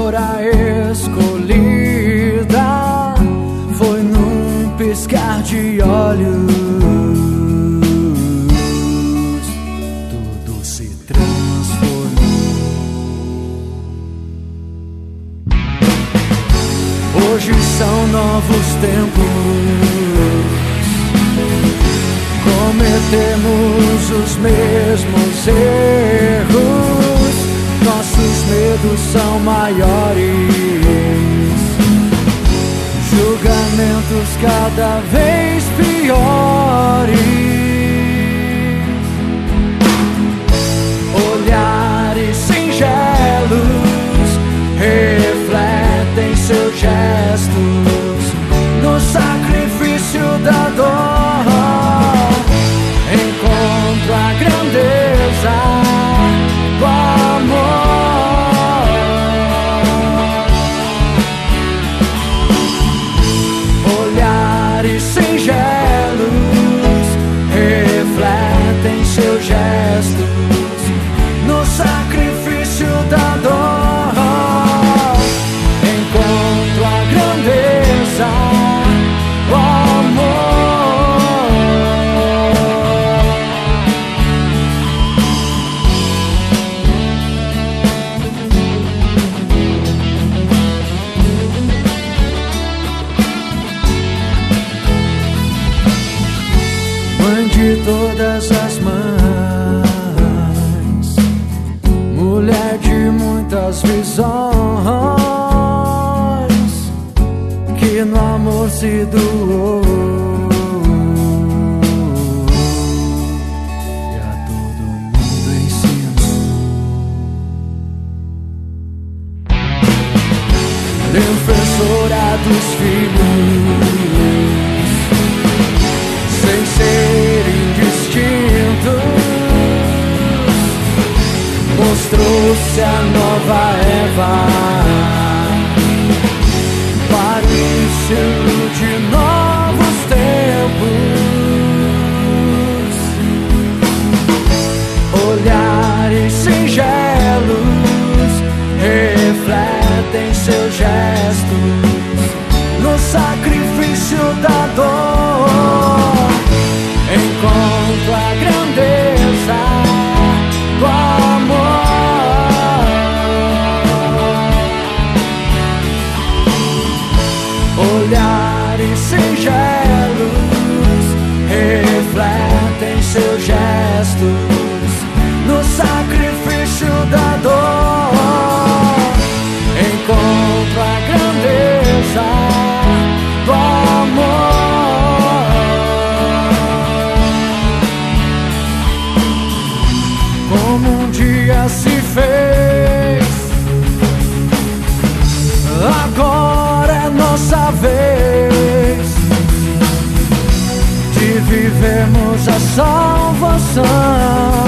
fora escolhida foi num piscar de olhos. Tudo se transformou. Hoje são novos tempos, cometemos os mesmos erros, nossos medos são maiores, julgamentos cada vez piores, olhares singelos refletem seus gestos no sacrifício da dor. Encontro a grandeza do amor. Olhares singelos refletem seus gestos no sacrifício da dor. Encontro a grandeza do amor. De todas as mães, mulher de muitas visões, que no amor se doou e a todo mundo ensinou. Defensora dos filhos, sem serem distintos, mostrou-se a nova Eva, para o início de novos tempos. Olhares singelos refletem seus gestos no sacrifício da dor. Encontro a grandeza do amor. Olhares singelos refletem seus gestos no sacrifício da dor. Encontro a grandeza do amor. Como um dia se fez, agora é nossa vez de vivermos a salvação.